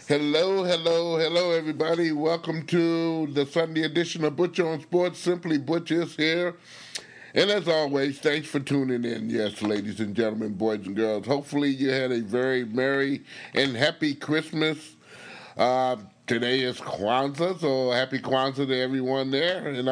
Hello, hello, hello, everybody. Welcome to the Sunday edition of Butcher on Sports. Simply Butchers here. And as always, thanks for tuning in. Yes, ladies and gentlemen, boys and girls. Hopefully, you had a very merry and happy Christmas. Today is Kwanzaa, so happy Kwanzaa to everyone there. And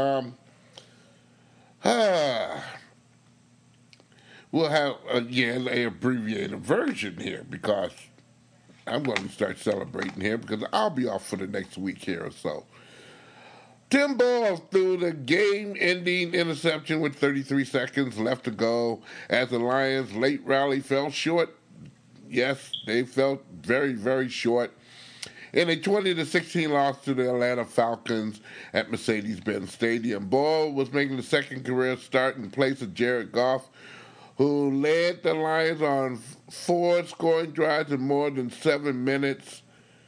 ah, we'll have again a abbreviated version here because I'm going to start celebrating here because I'll be off for the next week here or so. Tim Boyle threw the game-ending interception with 33 seconds left to go as the Lions' late rally fell short. Yes, they fell very, very short in a 20-16 loss to the Atlanta Falcons at Mercedes-Benz Stadium. Boyle was making the second career start in place of Jared Goff, who led the Lions on 4 scoring drives in more than 7 minutes.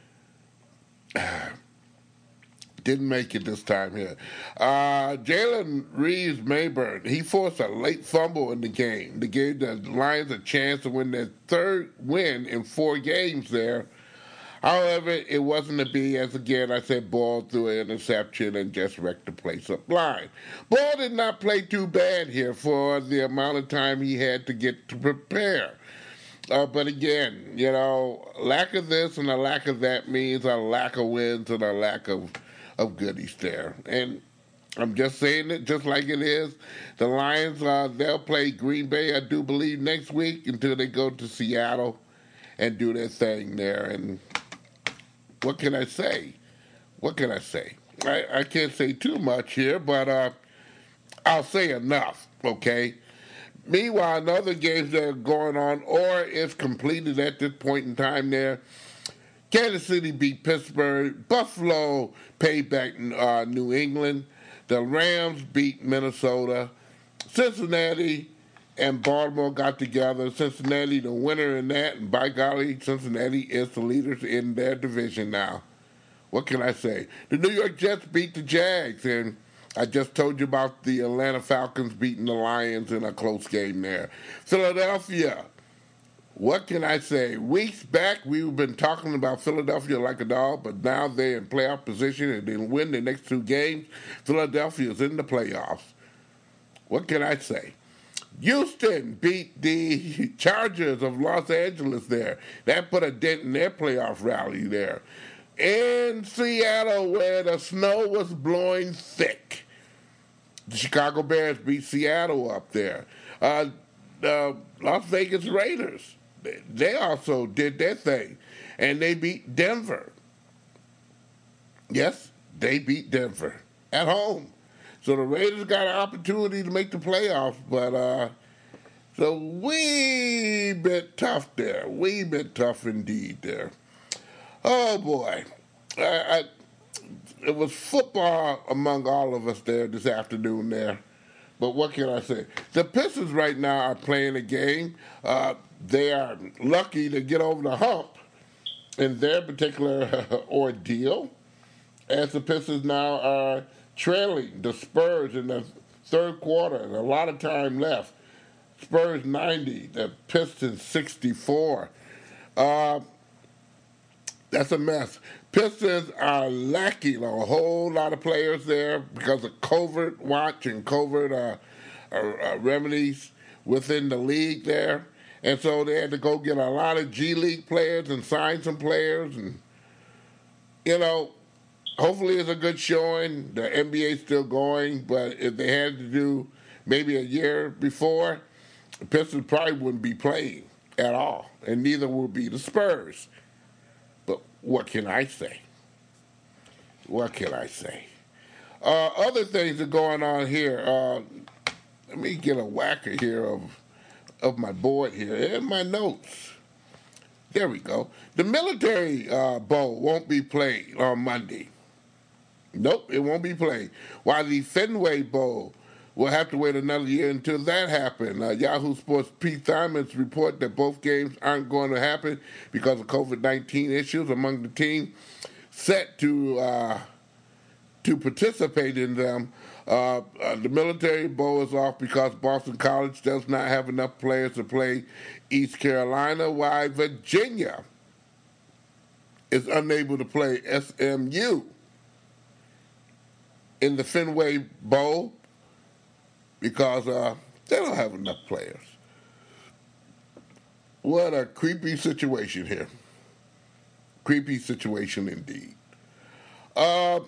Didn't make it this time here. Jalen Reeves-Mayburn, he forced a late fumble in the game. They gave the Lions a chance to win their third win in 4 games there. However, it wasn't to be, as again I said, Ball threw an interception and just wrecked the place up blind. Ball did not play too bad here for the amount of time he had to get to prepare. But again, lack of this and a lack of that means a lack of wins and a lack of goodies there. And I'm just saying it just like it is. The Lions, they'll play Green Bay, I do believe, next week until they go to Seattle and do their thing there. And what can I say? What can I say? I can't say too much here, but I'll say enough, okay? Meanwhile, in other games that are going on or is completed at this point in time there, Kansas City beat Pittsburgh. Buffalo paid back New England. The Rams beat Minnesota. Cincinnati and Baltimore got together. Cincinnati the winner in that, and by golly, Cincinnati is the leaders in their division now. What can I say? The New York Jets beat the Jags, and I just told you about the Atlanta Falcons beating the Lions in a close game there. Philadelphia, what can I say? Weeks back, we've been talking about Philadelphia like a dog, but now they're in playoff position and they win the next 2 games. Philadelphia's in the playoffs. What can I say? Houston beat the Chargers of Los Angeles there. That put a dent in their playoff rally there. In Seattle, where the snow was blowing thick, the Chicago Bears beat Seattle up there. The Las Vegas Raiders, they also did their thing, and they beat Denver. Yes, they beat Denver at home. So the Raiders got an opportunity to make the playoffs, but so wee bit tough there. Wee bit tough indeed there. Oh, boy. It was football among all of us there this afternoon there. But what can I say? The Pistons right now are playing a game. They are lucky to get over the hump in their particular ordeal, as the Pistons now are trailing the Spurs in the third quarter and a lot of time left. Spurs 90, the Pistons 64. That's a mess. Pistons are lacking a whole lot of players there because of covert watch and covert remedies within the league there. And so they had to go get a lot of G League players and sign some players. And, hopefully it's a good showing. The NBA's still going, but if they had to do maybe a year before, the Pistons probably wouldn't be playing at all. And neither would be the Spurs. But what can I say? What can I say? Other things are going on here. Let me get a whacker here of my board here and my notes. There we go. The Military Bowl won't be played on Monday. Nope, it won't be played. While the Fenway Bowl will have to wait another year until that happens. Yahoo Sports' Pete Simons report that both games aren't going to happen because of COVID-19 issues among the team set to participate in them. The Military Bowl is off because Boston College does not have enough players to play East Carolina, while Virginia is unable to play SMU in the Fenway Bowl because they don't have enough players. What a creepy situation here. Creepy situation indeed. A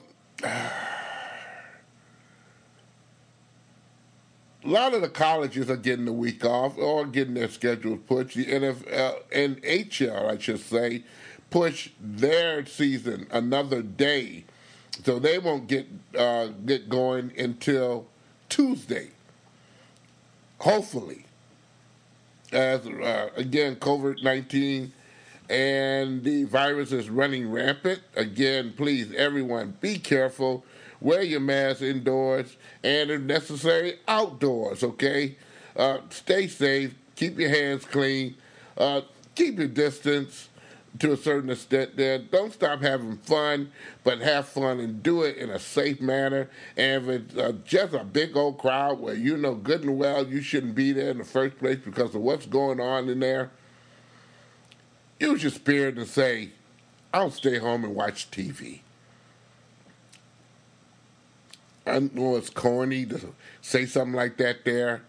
lot of the colleges are getting the week off or getting their schedules pushed. The NFL, NHL, I should say, push their season another day, so they won't get going until Tuesday. Hopefully, as again COVID-19 and the virus is running rampant. Again, please, everyone, be careful. Wear your mask indoors and, if necessary, outdoors, okay? Stay safe. Keep your hands clean. Keep your distance to a certain extent there. Don't stop having fun, but have fun and do it in a safe manner. And if it's just a big old crowd where you know good and well you shouldn't be there in the first place because of what's going on in there, use your spirit and say, I'll stay home and watch TV. I know it's corny to say something like that there,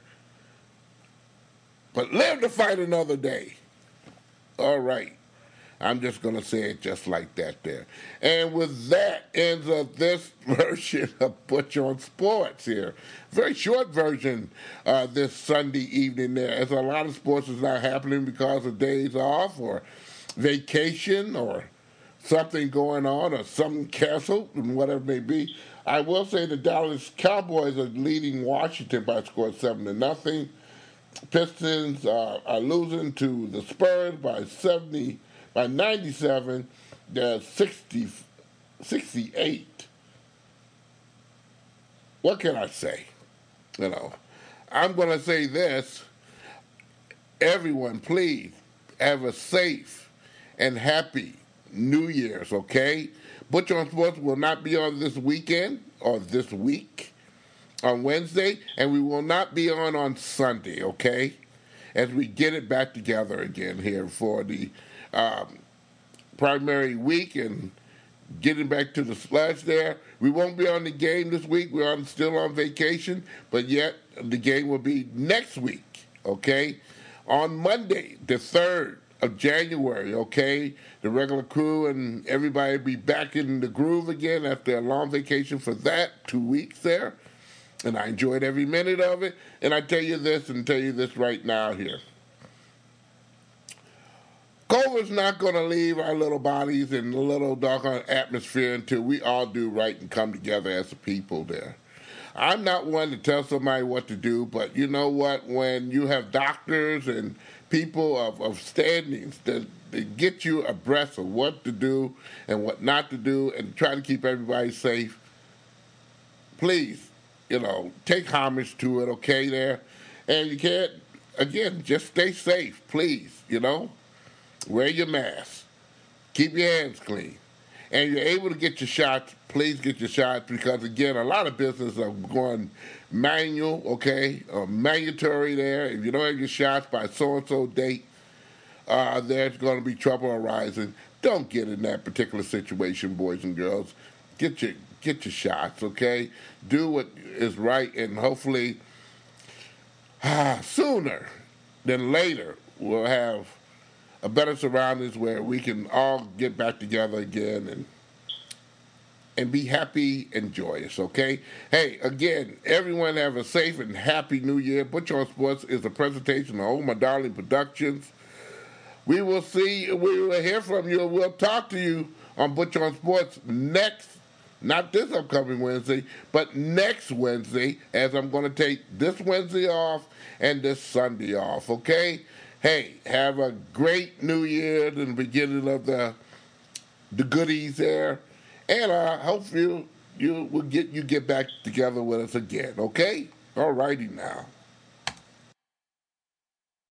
but live to fight another day. All right. I'm just going to say it just like that there. And with that ends up this version of Butch on Sports here. Very short version this Sunday evening there, as a lot of sports is not happening because of days off or vacation or something going on or something canceled and whatever it may be. I will say the Dallas Cowboys are leading Washington by a score of 7-0. Pistons are losing to the Spurs by 97. They're 68. What can I say? You know, I'm going to say this. Everyone, please have a safe and happy New Year's, okay? Butch on Sports will not be on this weekend or this week on Wednesday, and we will not be on Sunday, okay? As we get it back together again here for the primary week and getting back to the slush there. We won't be on the game this week. We're still on vacation, but yet the game will be next week, okay? On Monday, the 3rd of January, okay? The regular crew and everybody will be back in the groove again after a long vacation for that 2 weeks there. And I enjoyed every minute of it. And I tell you this right now here. COVID's not going to leave our little bodies in the little doggone atmosphere until we all do right and come together as a people there. I'm not one to tell somebody what to do, but you know what? When you have doctors and people of standings that get you abreast of what to do and what not to do and try to keep everybody safe, please, take homage to it, okay, there? And you can't, again, just stay safe, please, Wear your mask. Keep your hands clean. And you're able to get your shots, please get your shots because, again, a lot of businesses are going manual, okay, or mandatory there. If you don't have your shots by so-and-so date, there's going to be trouble arising. Don't get in that particular situation, boys and girls. Get your shots, okay? Do what is right, and hopefully sooner than later we'll have a better surroundings where we can all get back together again and be happy and joyous, okay? Hey, again, everyone have a safe and happy New Year. Butch on Sports is a presentation of Oh My Darling Productions. We will hear from you, and we'll talk to you on Butch on Sports not this upcoming Wednesday, but next Wednesday, as I'm going to take this Wednesday off and this Sunday off, okay? Hey, have a great New Year and the beginning of the goodies there. And I hope you get back together with us again, okay? All righty now.